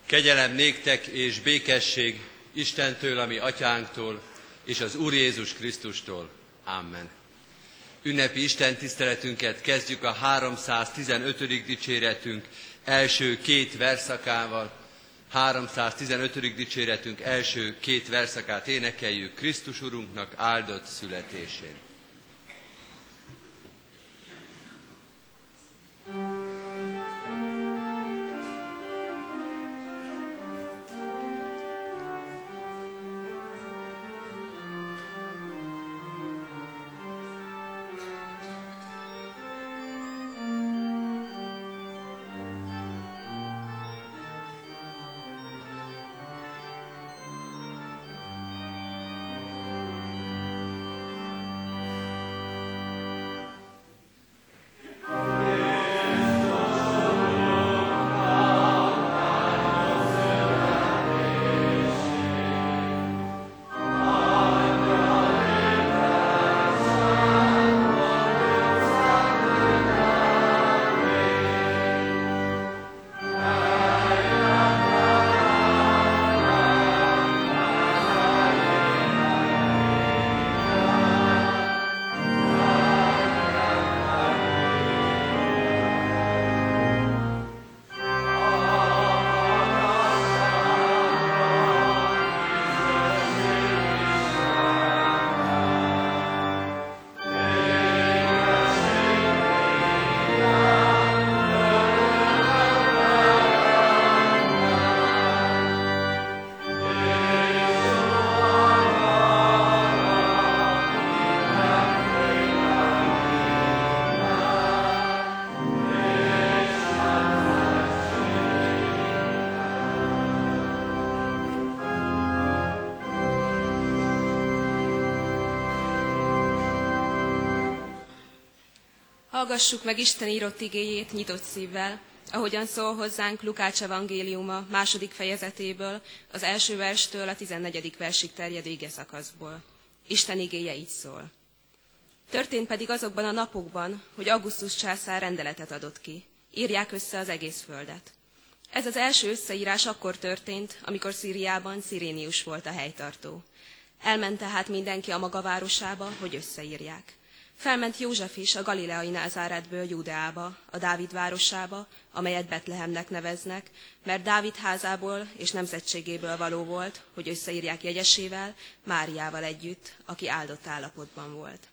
Kegyelem néktek és békesség Istentől, a mi atyánktól, és az Úr Jézus Krisztustól. Amen. Ünnepi Isten tiszteletünket kezdjük a 315. dicséretünk első két verszakával. 315. dicséretünk első két verszakát énekeljük Krisztus Urunknak áldott születésén. Hallgassuk meg Isten írott igéjét nyitott szívvel, ahogyan szól hozzánk Lukács evangéliuma 2. fejezetéből, az első verstől a 14. versig terjedő igeszakaszból. Isten igéje így szól. Történt pedig azokban a napokban, hogy Augustus császár rendeletet adott ki. Írják össze az egész földet. Ez az első összeírás akkor történt, amikor Szíriában Szirénius volt a helytartó. Elment tehát mindenki a maga városába, hogy összeírják. Felment József is a galileai Názáretből Júdeába, a Dávid városába, amelyet Betlehemnek neveznek, mert Dávid házából és nemzetségéből való volt, hogy összeírják jegyesével, Máriával együtt, aki áldott állapotban volt.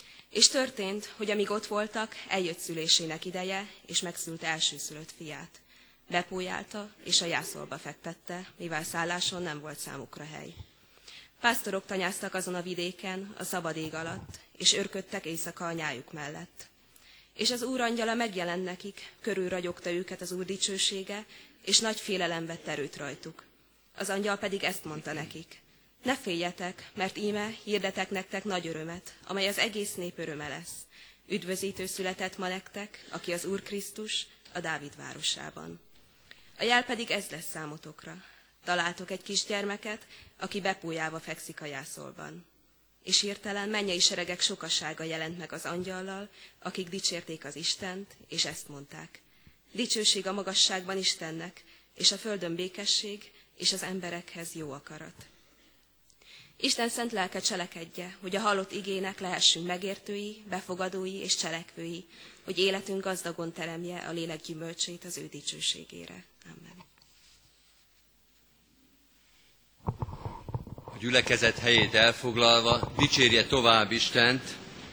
És történt, hogy amíg ott voltak, eljött szülésének ideje, és megszült elsőszülött fiát. Bepójálta, és a jászolba fektette, mivel szálláson nem volt számukra hely. Pásztorok tanyáztak azon a vidéken, a szabad ég alatt, és őrködtek éjszaka a nyájuk mellett. És az Úr angyala megjelent nekik, körülragyogta őket az Úr dicsősége, és nagy félelem vett erőt rajtuk. Az angyal pedig ezt mondta nekik: ne féljetek, mert íme hirdetek nektek nagy örömet, amely az egész nép öröme lesz. Üdvözítő született ma nektek, aki az Úr Krisztus, a Dávid városában. A jel pedig ez lesz számotokra. Találtok egy kisgyermeket, aki bepójálva fekszik a jászolban. És hirtelen mennyei seregek sokasága jelent meg az angyallal, akik dicsérték az Istent, és ezt mondták: dicsőség a magasságban Istennek, és a földön békesség, és az emberekhez jó akarat. Isten szent lelke cselekedje, hogy a hallott igének lehessünk megértői, befogadói és cselekvői, hogy életünk gazdagon teremje a lélek gyümölcsét az ő dicsőségére. Amen. A gyülekezet helyét elfoglalva dicsérje tovább Istent.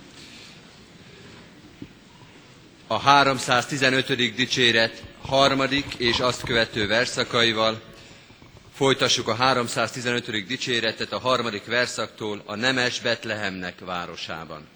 A 315. dicséret harmadik és azt követő verszakaival folytassuk a 315. dicséretet a harmadik verszaktól a nemes Betlehemnek városában.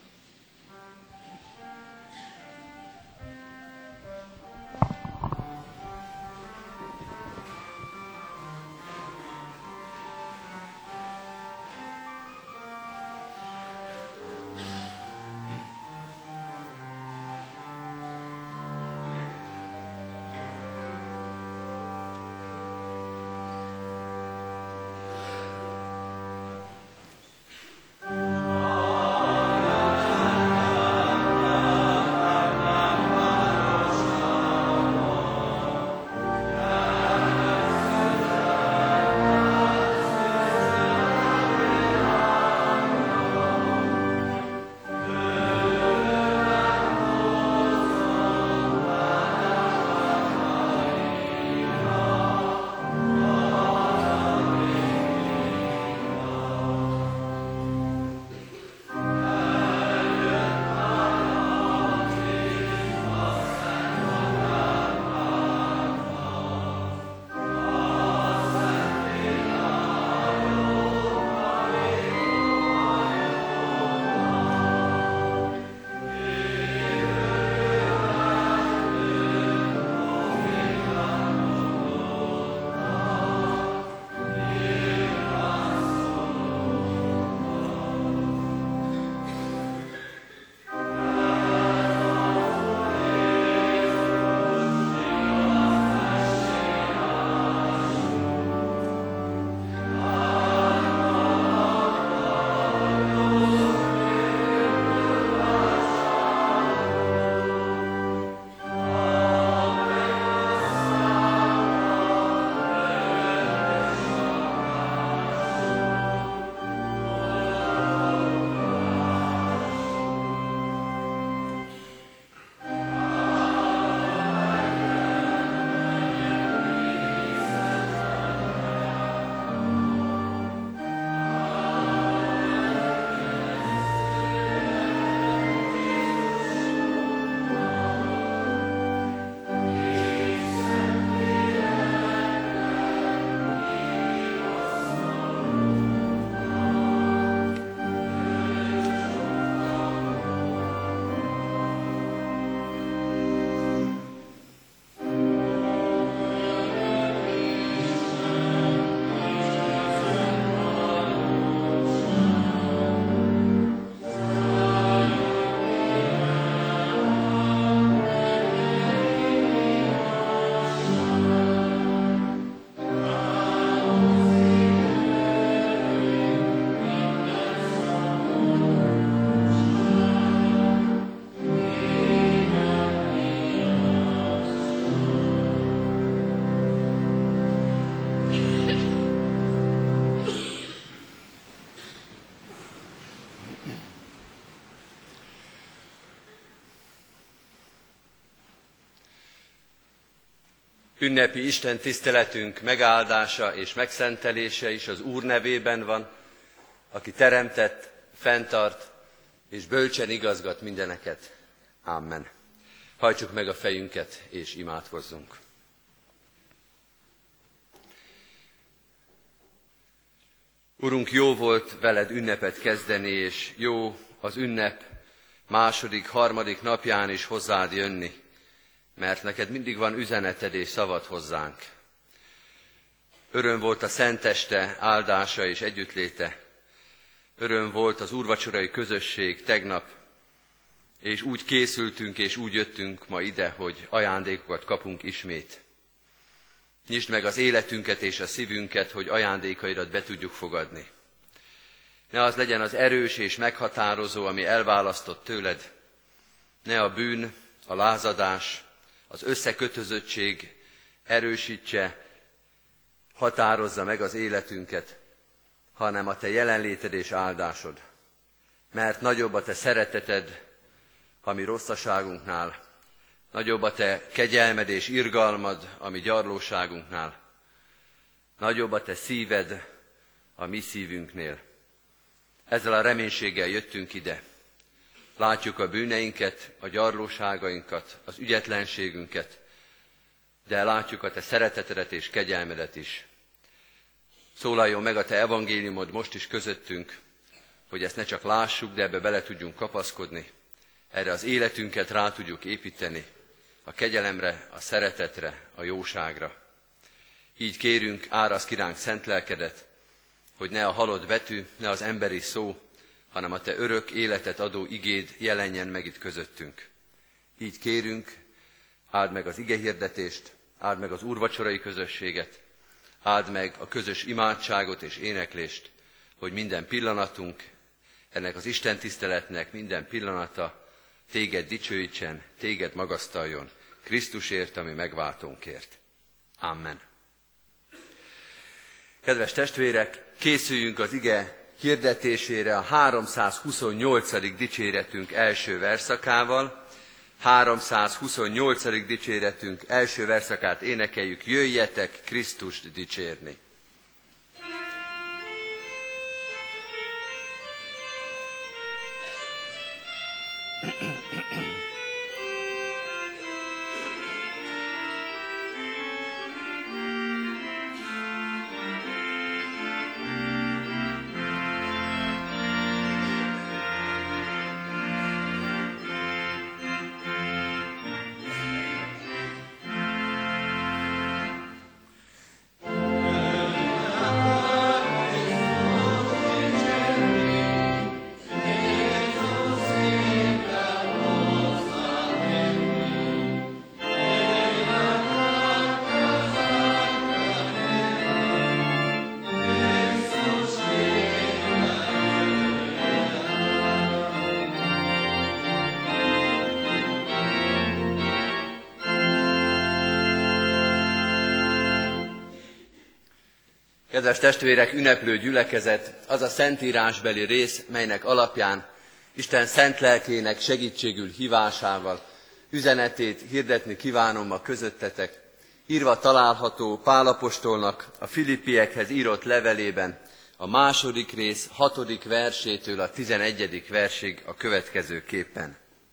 Ünnepi Isten tiszteletünk megáldása és megszentelése is az Úr nevében van, aki teremtett, fenntart és bölcsen igazgat mindeneket. Amen. Hajtsuk meg a fejünket és imádkozzunk. Urunk, jó volt veled ünnepet kezdeni, és jó az ünnep második, harmadik napján is hozzád jönni, mert neked mindig van üzeneted és szavad hozzánk. Öröm volt a szenteste áldása és együttléte. Öröm volt az úrvacsorai közösség tegnap, és úgy készültünk és úgy jöttünk ma ide, hogy ajándékokat kapunk ismét. Nyisd meg az életünket és a szívünket, hogy ajándékaidat be tudjuk fogadni. Ne az legyen az erős és meghatározó, ami elválasztott tőled. Ne a bűn, a lázadás, az összekötözöttség erősítse, határozza meg az életünket, hanem a te jelenléted és áldásod. Mert nagyobb a te szereteted, ami rosszaságunknál, nagyobb a te kegyelmed és irgalmad, ami gyarlóságunknál, nagyobb a te szíved a mi szívünknél. Ezzel a reménységgel jöttünk ide. Látjuk a bűneinket, a gyarlóságainkat, az ügyetlenségünket, de látjuk a te szeretetedet és kegyelmedet is. Szólaljon meg a te evangéliumod most is közöttünk, hogy ezt ne csak lássuk, de ebbe bele tudjunk kapaszkodni. Erre az életünket rá tudjuk építeni, a kegyelemre, a szeretetre, a jóságra. Így kérünk, áraszd ki ránk szent lelkedet, hogy ne a halott betű, ne az emberi szó, hanem a te örök életet adó igéd jelenjen meg itt közöttünk. Így kérünk, áld meg az igehirdetést, áld meg az úrvacsorai közösséget, áld meg a közös imádságot és éneklést, hogy minden pillanatunk, ennek az Isten tiszteletnek minden pillanata téged dicsőítsen, téged magasztaljon, Krisztusért, ami megváltónkért. Amen. Kedves testvérek, készüljünk az ige hirdetésére a 328. dicséretünk első verszakával. 328. dicséretünk első verszakát énekeljük, jöjjetek Krisztust dicsérni. Kedves testvérek, ünneplő gyülekezet, az a szentírásbeli rész, melynek alapján Isten szent lelkének segítségül hívásával üzenetét hirdetni kívánom ma közöttetek. Írva található Pál apostolnak a Filippiekhez írott levelében, a második rész 6. versétől a 11. versig a következőképpen.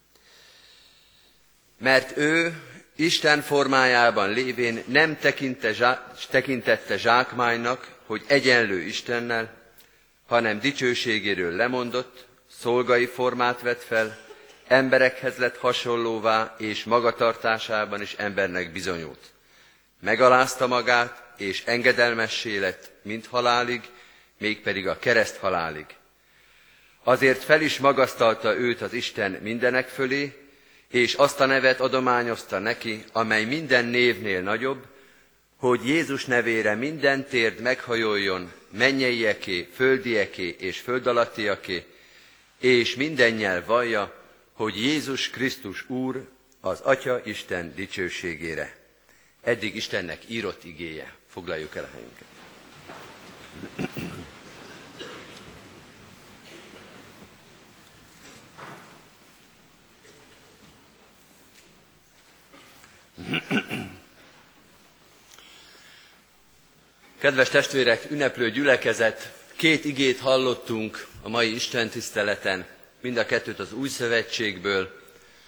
Mert ő Isten formájában lévén nem tekintette zsákmánynak, hogy egyenlő Istennel, hanem dicsőségéről lemondott, szolgai formát vett fel, emberekhez lett hasonlóvá, és magatartásában is embernek bizonyult. Megalázta magát, és engedelmessé lett, mint halálig, mégpedig a kereszt halálig. Azért fel is magasztalta őt az Isten mindenek fölé, és azt a nevet adományozta neki, amely minden névnél nagyobb, hogy Jézus nevére minden térd meghajoljon, mennyeieké, földieké és földalattiaké, és minden nyelv vallja, hogy Jézus Krisztus Úr az Atya Isten dicsőségére. Eddig Istennek írott igéje. Foglaljuk el a helyünket. Kedves testvérek, ünneplő gyülekezet, 2 igét hallottunk a mai istentiszteleten, mind a kettőt az Új Szövetségből.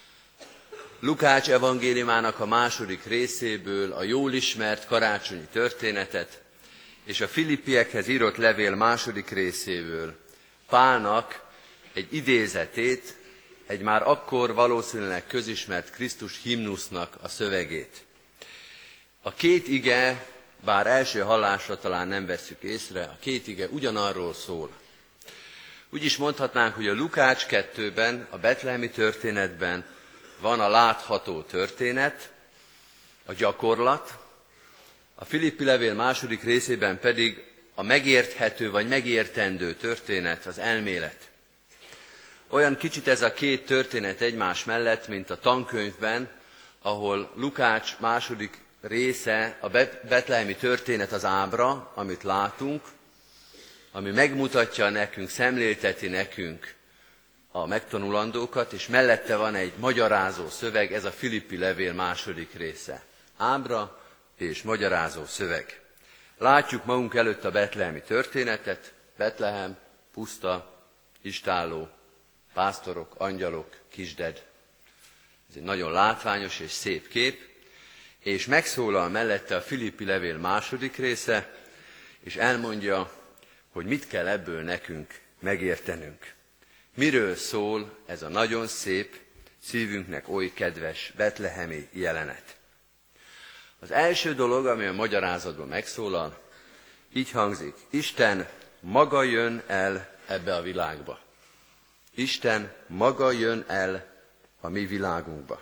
Lukács evangéliumának a 2. részéből a jól ismert karácsonyi történetet, és a Filippiekhez írott levél 2. részéből Pálnak egy idézetét, egy már akkor valószínűleg közismert Krisztus himnusznak a szövegét. A 2 ige, bár első hallásra talán nem vesszük észre, a 2 ige ugyanarról szól. Úgy is mondhatnánk, hogy a Lukács 2-ben, a betlehemi történetben van a látható történet, a gyakorlat, a Filippi levél 2. részében pedig a megérthető vagy megértendő történet, az elmélet. Olyan kicsit ez a 2 történet egymás mellett, mint a tankönyvben, ahol Lukács 2. része, a betlehemi történet az ábra, amit látunk, ami megmutatja nekünk, szemlélteti nekünk a megtanulandókat, és mellette van egy magyarázó szöveg, ez a Filippi levél 2. része. Ábra és magyarázó szöveg. Látjuk magunk előtt a betlehemi történetet, Betlehem, puszta, istálló, pásztorok, angyalok, kisded. Ez egy nagyon látványos és szép kép, és megszólal mellette a Filippi levél 2. része, és elmondja, hogy mit kell ebből nekünk megértenünk. Miről szól ez a nagyon szép, szívünknek oly kedves betlehemi jelenet. Az első dolog, ami a magyarázatban megszólal, így hangzik: Isten maga jön el ebbe a világba. Isten maga jön el a mi világunkba.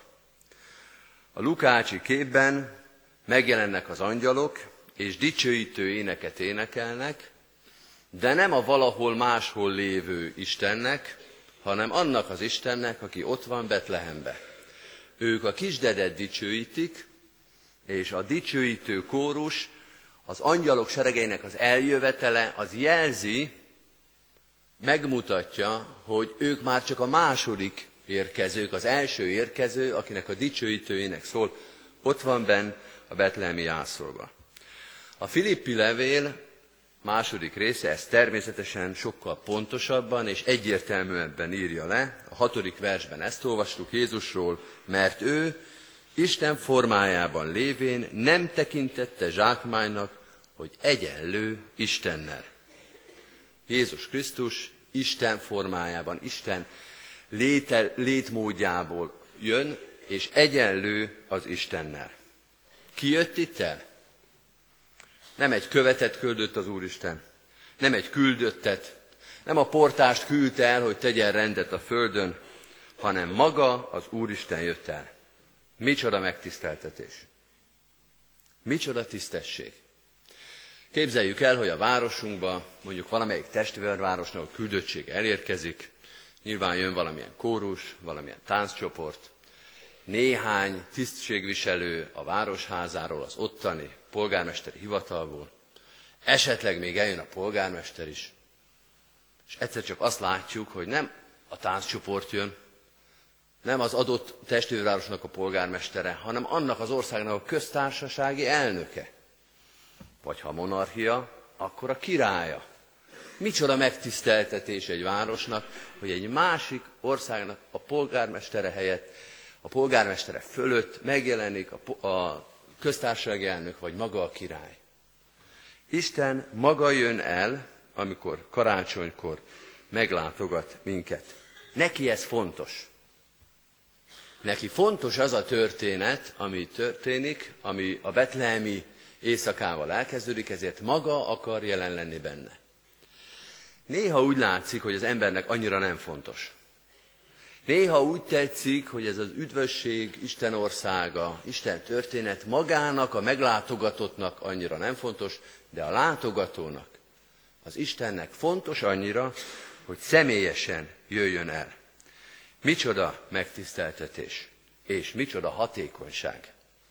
A lukácsi képben megjelennek az angyalok, és dicsőítő éneket énekelnek, de nem a valahol máshol lévő Istennek, hanem annak az Istennek, aki ott van Betlehembe. Ők a kisdedet dicsőítik, és a dicsőítő kórus, az angyalok seregeinek az eljövetele, az jelzi, megmutatja, hogy ők már csak a második érkezők, az első érkező, akinek a dicsőítő ének szól, ott van benn a betlehemi jászolva. A Filippi levél 2. része ezt természetesen sokkal pontosabban és egyértelműbben írja le. A 6. versben ezt olvastuk Jézusról, mert ő Isten formájában lévén nem tekintette zsákmánynak, hogy egyenlő Istennel. Jézus Krisztus Isten formájában, Isten létmódjából jön, és egyenlő az Istennel. Ki jött itt el? Nem egy követet küldött az Úristen, nem egy küldöttet, nem a portást küldte el, hogy tegyen rendet a földön, hanem maga az Úristen jött el. Micsoda megtiszteltetés! Micsoda tisztesség! Képzeljük el, hogy a városunkba, mondjuk valamelyik testvérvárosnak a küldöttség elérkezik, nyilván jön valamilyen kórus, valamilyen tánccsoport, néhány tisztségviselő a városházáról, az ottani polgármesteri hivatalból, esetleg még eljön a polgármester is, és egyszer csak azt látjuk, hogy nem a tánccsoport jön, nem az adott testvérvárosnak a polgármestere, hanem annak az országnak a köztársasági elnöke. Vagy ha monarchia, akkor a királya. Micsoda megtiszteltetés egy városnak, hogy egy másik országnak a polgármestere helyett, a polgármestere fölött megjelenik a köztársasági elnök, vagy maga a király. Isten maga jön el, amikor karácsonykor meglátogat minket. Neki ez fontos. Neki fontos az a történet, ami történik, ami a betlehemi éjszakával elkezdődik, ezért maga akar jelen lenni benne. Néha úgy látszik, hogy az embernek annyira nem fontos. Néha úgy tetszik, hogy ez az üdvösség, Isten országa, Isten történet magának, a meglátogatottnak annyira nem fontos, de a látogatónak, az Istennek fontos annyira, hogy személyesen jöjjön el. Micsoda megtiszteltetés, és micsoda hatékonyság.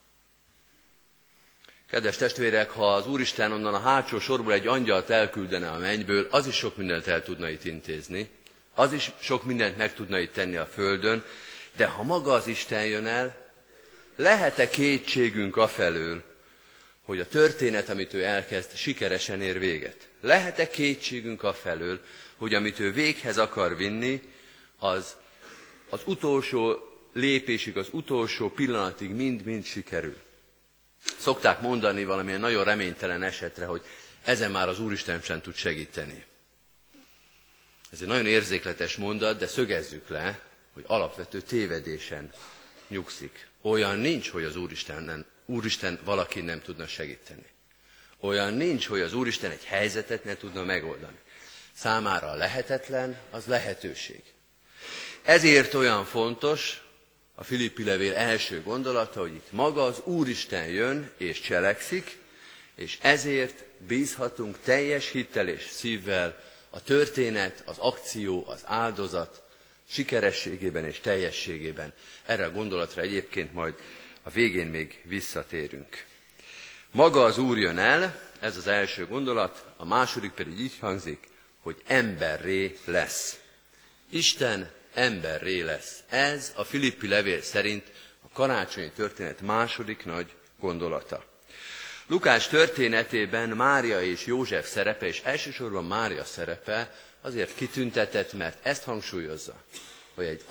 Kedves testvérek, ha az Úristen onnan a hátsó sorból egy angyalt elküldene a mennyből, az is sok mindent el tudna itt intézni, az is sok mindent meg tudna itt tenni a földön, de ha maga az Isten jön el, lehet-e kétségünk afelől, hogy a történet, amit ő elkezd, sikeresen ér véget. Lehet-e kétségünk afelől, hogy amit ő véghez akar vinni, az utolsó lépésig, az utolsó pillanatig mind-mind sikerül. Szokták mondani valamilyen nagyon reménytelen esetre, hogy ezen már az Úristen sem tud segíteni. Ez egy nagyon érzékletes mondat, de szögezzük le, hogy alapvető tévedésen nyugszik. Olyan nincs, hogy az Úristen valakin nem tudna segíteni. Olyan nincs, hogy az Úristen egy helyzetet ne tudna megoldani. Számára a lehetetlen, az lehetőség. Ezért olyan fontos a Filippi levél első gondolata, hogy itt maga az Úristen jön és cselekszik, és ezért bízhatunk teljes hittel és szívvel a történet, az akció, az áldozat sikerességében és teljességében. Erre a gondolatra egyébként majd a végén még visszatérünk. Maga az Úr jön el, ez az első gondolat, a második pedig így hangzik, hogy emberré lesz. Isten emberré lesz. Ez a Filippi levél szerint a karácsonyi történet második nagy gondolata. Lukács történetében Mária és József szerepe, és elsősorban Mária szerepe azért kitüntetett, mert ezt hangsúlyozza, hogy egy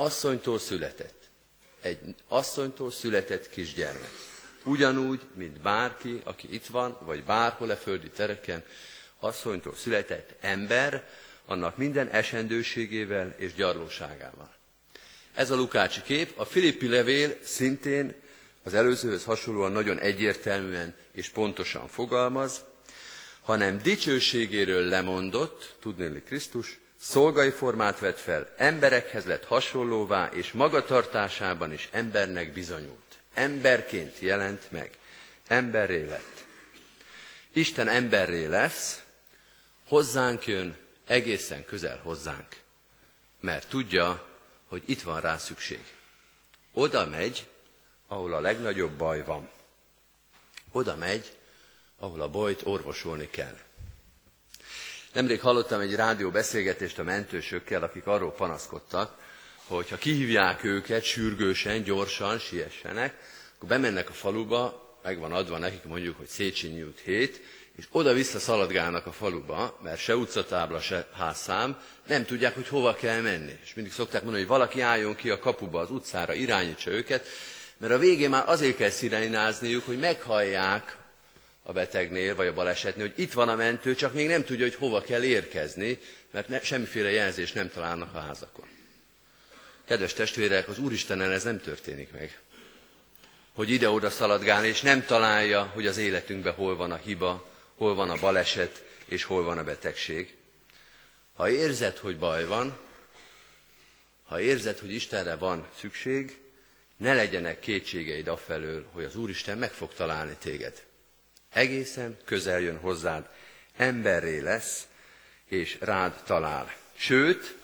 asszonytól született kisgyermek. Ugyanúgy, mint bárki, aki itt van, vagy bárhol a földi tereken, asszonytól született ember, annak minden esendőségével és gyarlóságával. Ez a lukácsi kép, a Filippi levél szintén az előzőhöz hasonlóan nagyon egyértelműen és pontosan fogalmaz, hanem dicsőségéről lemondott, tudnéli Krisztus, szolgai formát vett fel, emberekhez lett hasonlóvá, és magatartásában is embernek bizonyult. Emberként jelent meg, emberré lett. Isten emberré lesz, hozzánk jön, egészen közel hozzánk, mert tudja, hogy itt van rá szükség. Oda megy, ahol a legnagyobb baj van. Oda megy, ahol a bajt orvosolni kell. Nemrég hallottam egy rádióbeszélgetést a mentősökkel, akik arról panaszkodtak, hogy ha kihívják őket sürgősen, gyorsan, siessenek, akkor bemennek a faluba, meg van adva nekik mondjuk, hogy Széchenyi út 7, és oda-vissza szaladgálnak a faluba, mert se utcatábla, se házszám, nem tudják, hogy hova kell menni. És mindig szokták mondani, hogy valaki álljon ki a kapuba, az utcára, irányítsa őket, mert a végén már azért kell szirenázniuk, hogy meghallják a betegnél, vagy a balesetnél, hogy itt van a mentő, csak még nem tudja, hogy hova kell érkezni, mert semmiféle jelzést nem találnak a házakon. Kedves testvérek, az Úristennel ez nem történik meg. Hogy ide-oda szaladgál, és nem találja, hogy az életünkben hol van a hiba, hol van a baleset, és hol van a betegség. Ha érzed, hogy baj van, ha érzed, hogy Istenre van szükség, ne legyenek kétségeid afelől, hogy az Úristen meg fog találni téged. Egészen közel jön hozzád, emberré lesz, és rád talál. Sőt,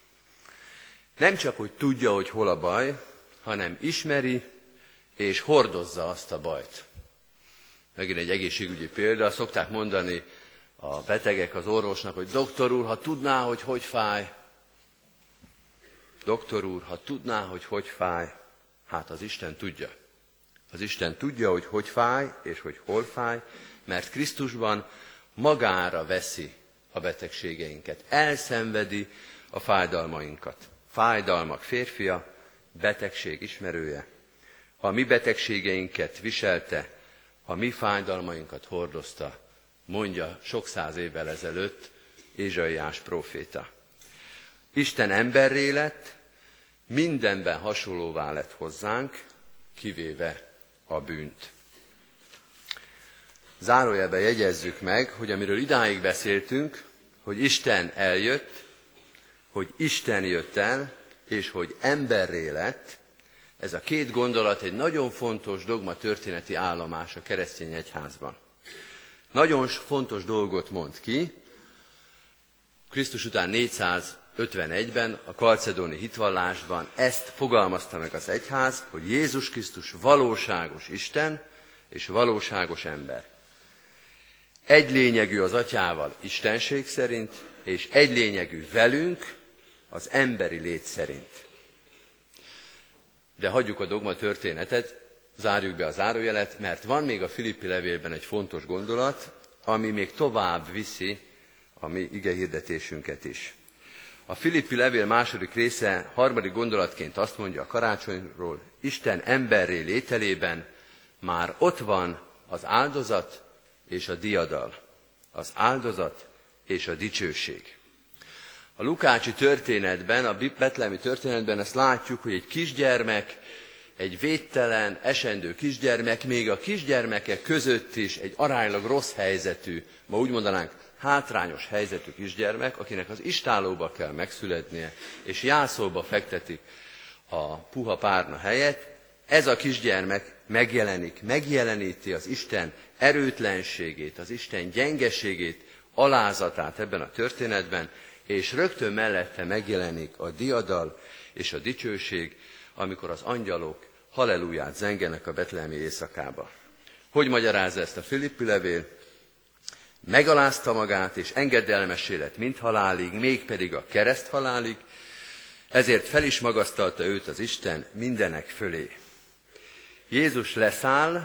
nem csak, hogy tudja, hogy hol a baj, hanem ismeri, és hordozza azt a bajt. Megint egy egészségügyi példa, szokták mondani a betegek az orvosnak, hogy doktor úr, ha tudná, hogy hogy fáj. Doktor úr, ha tudná, hogy hogy fáj, hát az Isten tudja. Az Isten tudja, hogy hogy fáj, és hogy hol fáj, mert Krisztusban magára veszi a betegségeinket. Elszenvedi a fájdalmainkat. Fájdalmak férfia, betegség ismerője. A mi betegségeinket viselte, a mi fájdalmainkat hordozta, mondja sok száz évvel ezelőtt Ézsaiás próféta. Isten emberré lett, mindenben hasonlóvá lett hozzánk, kivéve a bűnt. Zárójelben jegyezzük meg, hogy amiről idáig beszéltünk, hogy Isten eljött, hogy Isten jött el, és hogy emberré lett, ez a két gondolat egy nagyon fontos dogma történeti állomás a keresztény egyházban. Nagyon fontos dolgot mond ki, Krisztus után 451-ben a kalcedóni hitvallásban ezt fogalmazta meg az egyház, hogy Jézus Krisztus valóságos Isten és valóságos ember. Egy lényegű az Atyával istenség szerint, és egy lényegű velünk az emberi lét szerint. De hagyjuk a dogma történetet, zárjuk be a zárójelet, mert van még a Filippi levélben egy fontos gondolat, ami még tovább viszi a mi igehirdetésünket is. A Filippi levél második része harmadik gondolatként azt mondja a karácsonyról, Isten emberré lételében már ott van az áldozat és a diadal, az áldozat és a dicsőség. A lukácsi történetben, a betlehemi történetben ezt látjuk, hogy egy kisgyermek, egy védtelen, esendő kisgyermek, még a kisgyermekek között is egy aránylag rossz helyzetű, ma úgy mondanánk, hátrányos helyzetű kisgyermek, akinek az istállóba kell megszületnie, és jászolba fektetik a puha párna helyett, ez a kisgyermek megjeleníti az Isten erőtlenségét, az Isten gyengeségét, alázatát ebben a történetben, és rögtön mellette megjelenik a diadal és a dicsőség, amikor az angyalok halleluját zengenek a betlehemi éjszakába. Hogy magyarázza ezt a Filippi levél? Megalázta magát, és engedelmessé lett mind halálig, mégpedig a kereszt halálig, ezért fel is magasztalta őt az Isten mindenek fölé. Jézus leszáll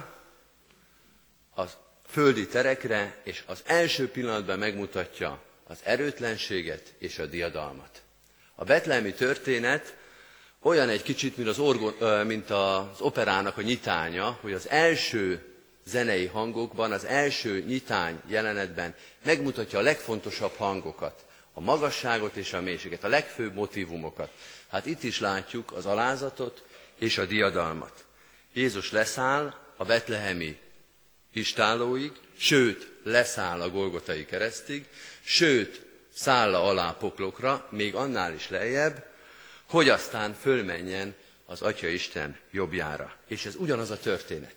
a földi terekre, és az első pillanatban megmutatja az erőtlenséget és a diadalmat. A betlehemi történet olyan egy kicsit, mint az operának a nyitánya, hogy az első zenei hangokban, az első nyitány jelenetben megmutatja a legfontosabb hangokat, a magasságot és a mélységet, a legfőbb motívumokat. Hát itt is látjuk az alázatot és a diadalmat. Jézus leszáll a betlehemi istállóig, sőt, leszáll a Golgotai keresztig, sőt, szálla alá poklokra, még annál is lejjebb, hogy aztán fölmenjen az Atya Isten jobbjára. És ez ugyanaz a történet.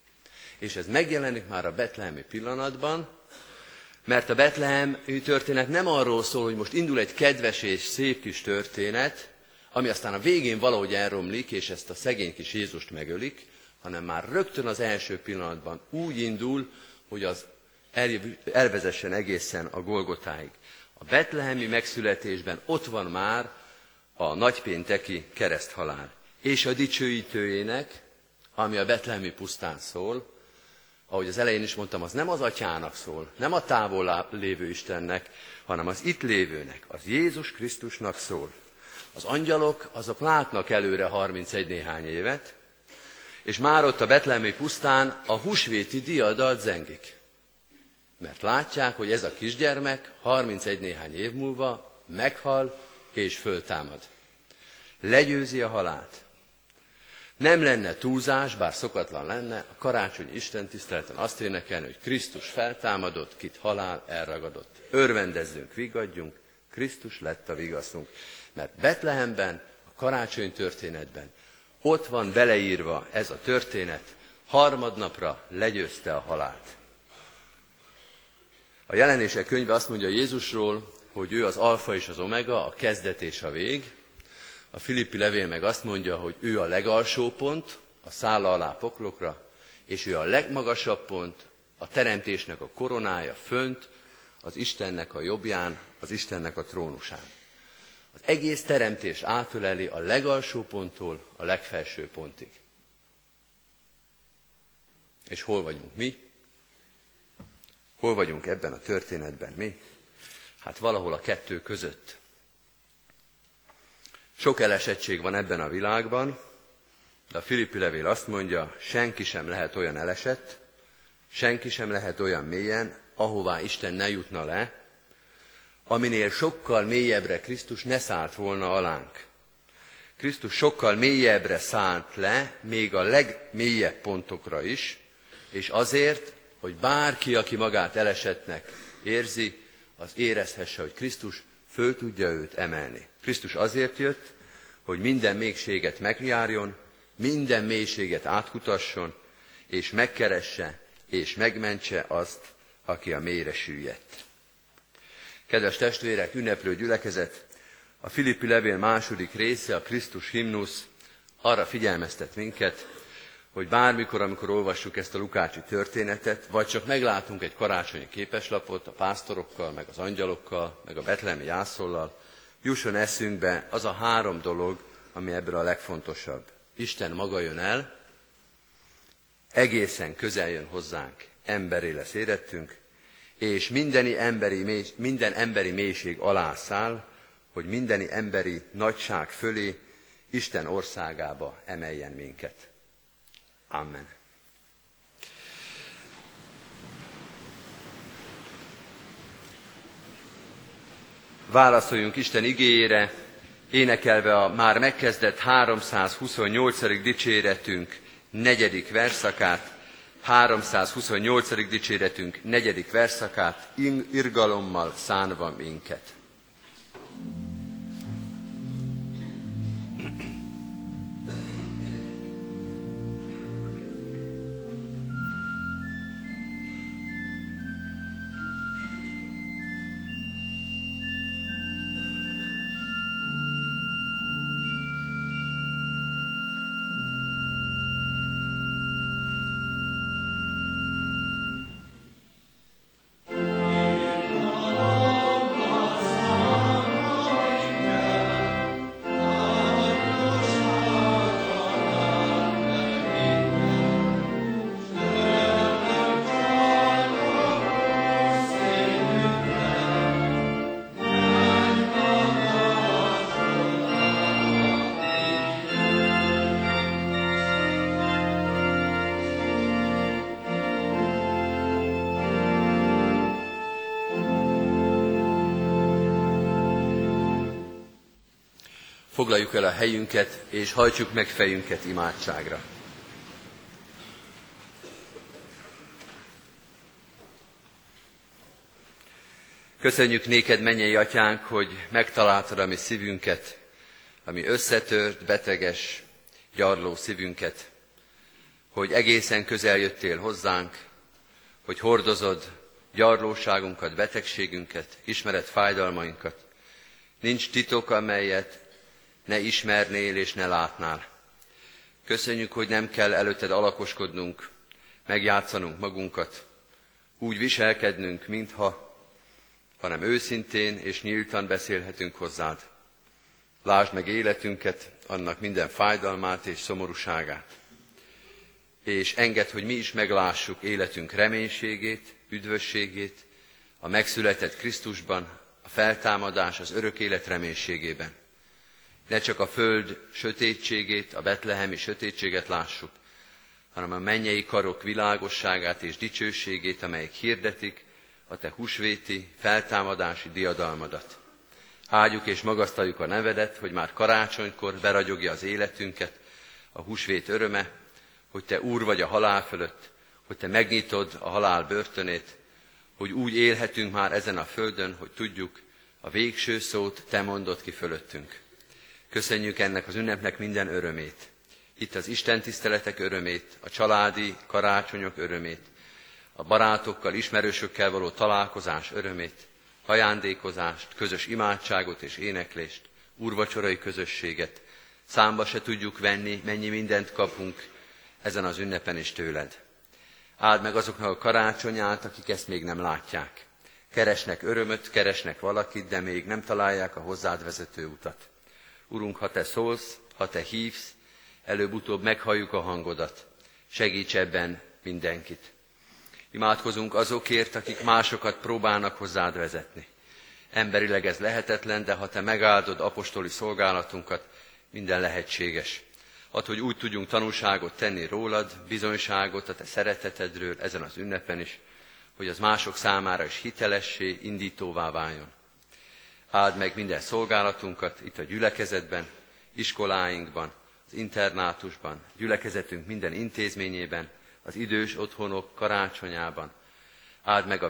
És ez megjelenik már a betlehemi pillanatban, mert a betlehemi történet nem arról szól, hogy most indul egy kedves és szép kis történet, ami aztán a végén valahogy elromlik, és ezt a szegény kis Jézust megölik, hanem már rögtön az első pillanatban úgy indul, hogy az elvezessen egészen a Golgotáig. A betlehemi megszületésben ott van már a nagypénteki kereszthalál. És a dicsőítőjének, ami a betlehemi pusztán szól, ahogy az elején is mondtam, az nem az Atyának szól, nem a távol lévő Istennek, hanem az itt lévőnek, az Jézus Krisztusnak szól. Az angyalok, azok látnak előre 31 néhány évet, és már ott a betlehemi pusztán a húsvéti diadalt zengik. Mert látják, hogy ez a kisgyermek 31 néhány év múlva meghal és föltámad. Legyőzi a halált. Nem lenne túlzás, bár szokatlan lenne, a karácsonyi istentiszteleten azt énekelni, hogy Krisztus feltámadott, kit halál elragadott. Örvendezzünk, viggadjunk, Krisztus lett a vigaszunk. Mert Betlehemben, a karácsony történetben ott van beleírva ez a történet, harmadnapra legyőzte a halált. A Jelenések könyve azt mondja Jézusról, hogy ő az alfa és az omega, a kezdet és a vég. A Filippi levél meg azt mondja, hogy ő a legalsó pont, a szálla alá poklokra, és ő a legmagasabb pont, a teremtésnek a koronája fönt, az Istennek a jobbján, az Istennek a trónusán. Az egész teremtés átöleli a legalsó ponttól a legfelső pontig. És hol vagyunk mi? Hol vagyunk ebben a történetben mi? Hát valahol a kettő között. Sok elesettség van ebben a világban, de a Filippi levél azt mondja, senki sem lehet olyan elesett, senki sem lehet olyan mélyen, ahová Isten ne jutna le, aminél sokkal mélyebbre Krisztus ne szállt volna alánk. Krisztus sokkal mélyebbre szállt le, még a legmélyebb pontokra is, és azért, hogy bárki, aki magát elesettnek érzi, az érezhesse, hogy Krisztus föl tudja őt emelni. Krisztus azért jött, hogy minden mélységet megjárjon, minden mélységet átkutasson, és megkeresse, és megmentse azt, aki a mélyre süllyedt. Kedves testvérek, ünneplő gyülekezet, a Filippi levél második része, a Krisztus himnusz arra figyelmeztet minket, hogy bármikor, amikor olvassuk ezt a lukácsi történetet, vagy csak meglátunk egy karácsonyi képeslapot a pásztorokkal, meg az angyalokkal, meg a betlehemi jászóllal, jusson eszünkbe az a 3 dolog, ami ebből a legfontosabb. Isten maga jön el, egészen közel jön hozzánk, emberré lesz érettünk, és minden emberi mélység alá száll, hogy mindeni emberi nagyság fölé Isten országába emeljen minket. Amen. Válaszoljunk Isten igéjére, énekelve a már megkezdett 328. dicséretünk 4. verszakát, 328. dicséretünk 4. verszakát, irgalommal szánva minket. Foglaljuk el a helyünket, és hajtsuk meg fejünket imádságra. Köszönjük néked, mennyei atyánk, hogy megtaláltad a mi szívünket, a mi összetört, beteges, gyarló szívünket, hogy egészen közel jöttél hozzánk, hogy hordozod gyarlóságunkat, betegségünket, ismered fájdalmainkat. Nincs titok, amelyet ne ismernél és ne látnál. Köszönjük, hogy nem kell előtted alakoskodnunk, megjátszanunk magunkat, úgy viselkednünk, hanem őszintén és nyíltan beszélhetünk hozzád. Lásd meg életünket, annak minden fájdalmát és szomorúságát. És engedd, hogy mi is meglássuk életünk reménységét, üdvösségét, a megszületett Krisztusban, a feltámadás, az örök élet reménységében. Ne csak a föld sötétségét, a betlehemi sötétséget lássuk, hanem a mennyei karok világosságát és dicsőségét, amelyek hirdetik a te húsvéti, feltámadási diadalmadat. Áldjuk és magasztaljuk a nevedet, hogy már karácsonykor beragyogja az életünket a húsvét öröme, hogy te úr vagy a halál fölött, hogy te megnyitod a halál börtönét, hogy úgy élhetünk már ezen a földön, hogy tudjuk, a végső szót te mondod ki fölöttünk. Köszönjük ennek az ünnepnek minden örömét. Itt az Isten tiszteletek örömét, a családi karácsonyok örömét, a barátokkal, ismerősökkel való találkozás örömét, ajándékozást, közös imádságot és éneklést, úrvacsorai közösséget. Számba se tudjuk venni, mennyi mindent kapunk ezen az ünnepen is tőled. Áld meg azoknak a karácsonyát, akik ezt még nem látják. Keresnek örömöt, keresnek valakit, de még nem találják a hozzád vezető utat. Urunk, ha te szólsz, ha te hívsz, előbb-utóbb meghalljuk a hangodat. Segíts ebben mindenkit. Imádkozunk azokért, akik másokat próbálnak hozzád vezetni. Emberileg ez lehetetlen, de ha te megáldod apostoli szolgálatunkat, minden lehetséges. Add, hogy úgy tudjunk tanúságot tenni rólad, bizonyságot a te szeretetedről ezen az ünnepen is, hogy az mások számára is hitelessé, indítóvá váljon. Áld meg minden szolgálatunkat itt a gyülekezetben, iskoláinkban, az internátusban, gyülekezetünk minden intézményében, az idős otthonok karácsonyában. Áld meg a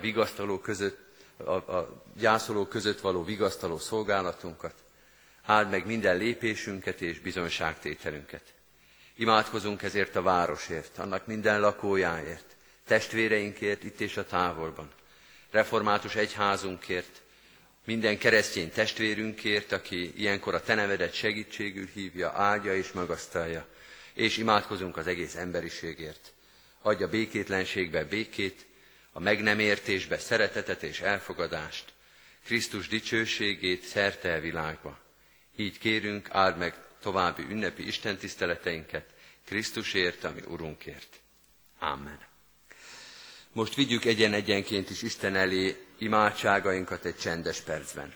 gyászolók között való vigasztaló szolgálatunkat. Áld meg minden lépésünket és bizonyságtételünket. Imádkozunk ezért a városért, annak minden lakójáért, testvéreinkért itt és a távolban, református egyházunkért, minden keresztény testvérünkért, aki ilyenkor a te nevedet segítségül hívja, áldja és magasztalja, és imádkozunk az egész emberiségért. Adj a békétlenségbe békét, a meg nem értésbe szeretetet és elfogadást, Krisztus dicsőségét szerte a világba. Így kérünk, áld meg további ünnepi istentiszteleteinket Krisztusért, ami Urunkért. Amen. Most vigyük egyen-egyenként is Isten elé imádságainkat egy csendes percben.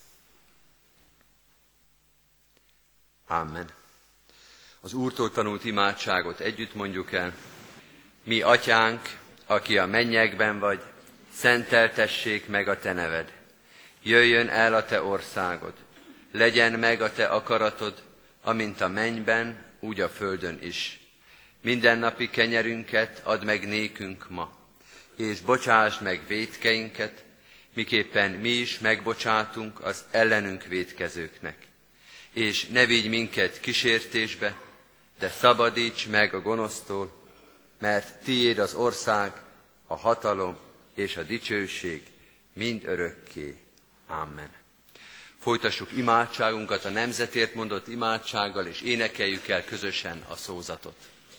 Amen. Az Úrtól tanult imádságot együtt mondjuk el. Mi atyánk, aki a mennyekben vagy, szenteltessék meg a te neved. Jöjjön el a te országod. Legyen meg a te akaratod, amint a mennyben, úgy a földön is. Mindennapi kenyerünket add meg nékünk ma, és bocsásd meg vétkeinket, miképpen mi is megbocsátunk az ellenünk vétkezőknek. És ne vigy minket kísértésbe, de szabadíts meg a gonosztól, mert tiéd az ország, a hatalom és a dicsőség mind örökké. Amen. Folytassuk imádságunkat a nemzetért mondott imádsággal, és énekeljük el közösen a szózatot.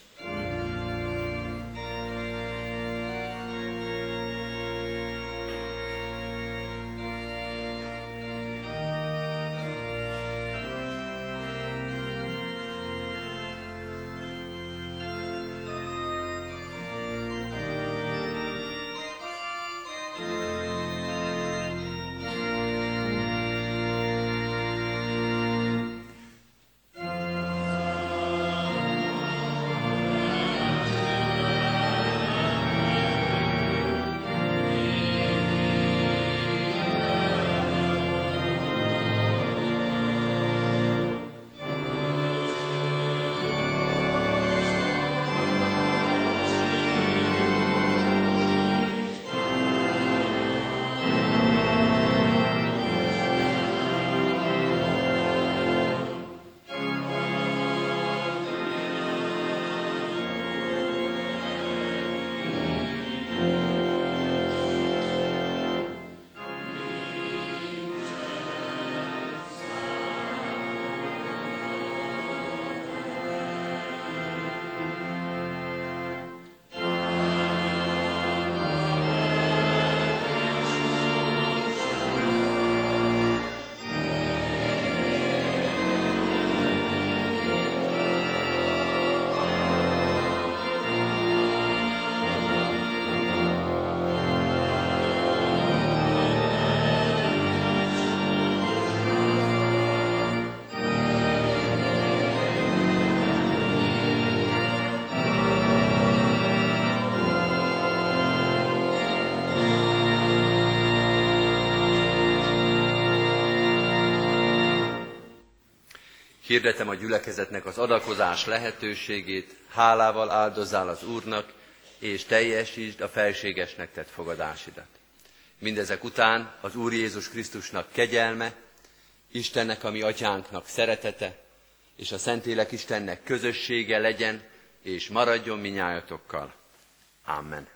Hirdetem a gyülekezetnek az adakozás lehetőségét, hálával áldozzál az Úrnak, és teljesítsd a felségesnek tett fogadásidat. Mindezek után az Úr Jézus Krisztusnak kegyelme, Istennek, a mi atyánknak szeretete, és a Szentlélek Istennek közössége legyen, és maradjon minnyájatokkal. Amen.